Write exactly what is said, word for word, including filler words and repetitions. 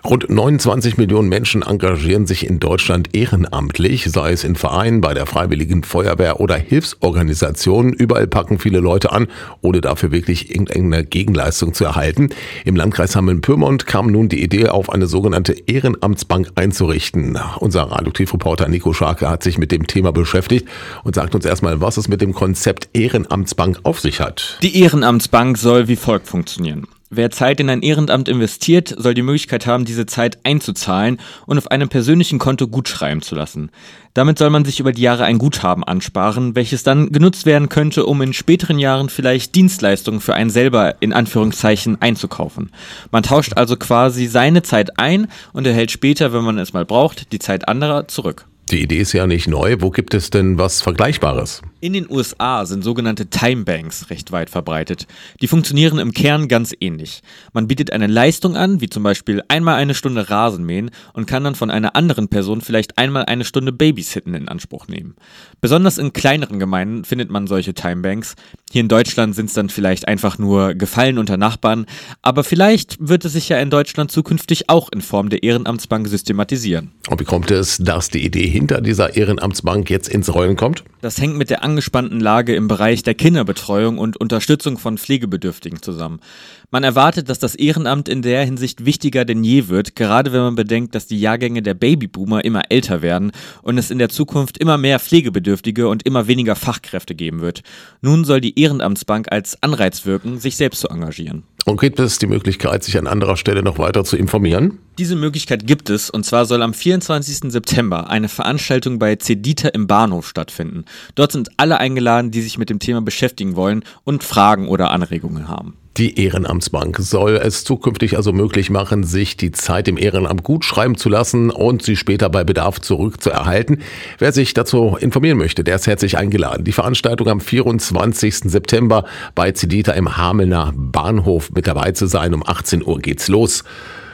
Rund neunundzwanzig Millionen Menschen engagieren sich in Deutschland ehrenamtlich, sei es in Vereinen, bei der Freiwilligen Feuerwehr oder Hilfsorganisationen. Überall packen viele Leute an, ohne dafür wirklich irgendeine Gegenleistung zu erhalten. Im Landkreis Hameln-Pyrmont kam nun die Idee auf, eine sogenannte Ehrenamtsbank einzurichten. Unser Radioaktiv-Reporter Nico Scharke hat sich mit dem Thema beschäftigt und sagt uns erstmal, was es mit dem Konzept Ehrenamtsbank auf sich hat. Die Ehrenamtsbank soll wie folgt funktionieren. Wer Zeit in ein Ehrenamt investiert, soll die Möglichkeit haben, diese Zeit einzuzahlen und auf einem persönlichen Konto gutschreiben zu lassen. Damit soll man sich über die Jahre ein Guthaben ansparen, welches dann genutzt werden könnte, um in späteren Jahren vielleicht Dienstleistungen für einen selber in Anführungszeichen einzukaufen. Man tauscht also quasi seine Zeit ein und erhält später, wenn man es mal braucht, die Zeit anderer zurück. Die Idee ist ja nicht neu. Wo gibt es denn was Vergleichbares? In den U S A sind sogenannte Timebanks recht weit verbreitet. Die funktionieren im Kern ganz ähnlich. Man bietet eine Leistung an, wie zum Beispiel einmal eine Stunde Rasenmähen und kann dann von einer anderen Person vielleicht einmal eine Stunde Babysitten in Anspruch nehmen. Besonders in kleineren Gemeinden findet man solche Timebanks. Hier in Deutschland sind es dann vielleicht einfach nur Gefallen unter Nachbarn, aber vielleicht wird es sich ja in Deutschland zukünftig auch in Form der Ehrenamtsbank systematisieren. Und wie kommt es, dass die Idee hinter dieser Ehrenamtsbank jetzt ins Rollen kommt? Das hängt mit der angespannten Lage im Bereich der Kinderbetreuung und Unterstützung von Pflegebedürftigen zusammen. Man erwartet, dass das Ehrenamt in der Hinsicht wichtiger denn je wird, gerade wenn man bedenkt, dass die Jahrgänge der Babyboomer immer älter werden und es in der Zukunft immer mehr Pflegebedürftige und immer weniger Fachkräfte geben wird. Nun soll die Ehrenamtsbank als Anreiz wirken, sich selbst zu engagieren. Und gibt es die Möglichkeit, sich an anderer Stelle noch weiter zu informieren? Diese Möglichkeit gibt es, und zwar soll am vierundzwanzigsten September eine Veranstaltung bei Cedita im Bahnhof stattfinden. Dort sind alle eingeladen, die sich mit dem Thema beschäftigen wollen und Fragen oder Anregungen haben. Die Ehrenamtsbank soll es zukünftig also möglich machen, sich die Zeit im Ehrenamt gut schreiben zu lassen und sie später bei Bedarf zurückzuerhalten. Wer sich dazu informieren möchte, der ist herzlich eingeladen. Die Veranstaltung am vierundzwanzigsten September bei Cedita im Hamelner Bahnhof mit dabei zu sein. Um achtzehn Uhr geht's los.